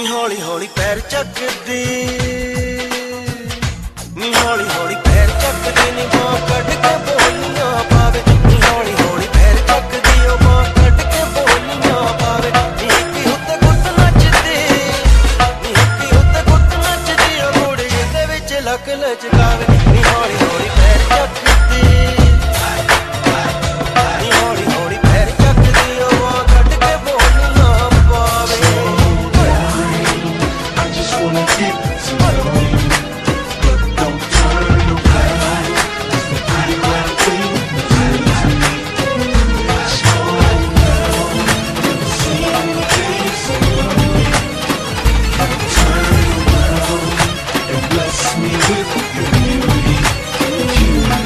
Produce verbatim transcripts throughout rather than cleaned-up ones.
ਨੀ ਹੌਲੀ ਹੌਲੀ ਪੈਰ ਚੱਕਦੀ, ਨੀ ਹੌਲੀ ਹੌਲੀ ਪੈਰ ਚੱਕਦੀ, ਨੀ ਬਾਂਹ ਕੱਢ ਕੇ ਬੋਲੀਆਂ ਪਾਵੇ, ਨੀ ਹੌਲੀ ਹੌਲੀ ਪੈਰ ਚੱਕਦੀ, ਉਹ ਬਾਂਹ ਕੱਢ ਕੇ ਬੋਲੀਆਂ ਪਾਵੇ, ਨੀ ਹਿੱਕੀ ਉੱਤੇ ਗੁੱਤ ਨੱਚਦੀ, ਨੀ ਹਿੱਕੀ ਉੱਤੇ ਗੁੱਤ ਨੱਚਦੀ, ਉਹ ਮੁੜ ਇਹਦੇ ਵਿੱਚ ਲੱਕ ਲਚਕਾਵੇ, ਨੀ ਹੌਲੀ ਹੌਲੀ ਪੈਰ ਚੱਕਦੀ, ਨੀ ਹੌਲੀ ਹੌਲੀ ਪੈਰ ਚੱਕਦੀ, ਉਹ ਬਾਂਹ ਕੱਢ ਕੇ ਬੋਲੀਆਂ ਪਾਵੇ। Wanna get to know you, but don't turn around. The pretty brown thing turns me. Let's go now. See the face of me. Turn around and bless me with your beauty, beauty.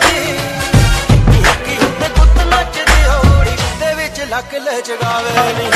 Luck ਲਚਕਾਵੇ।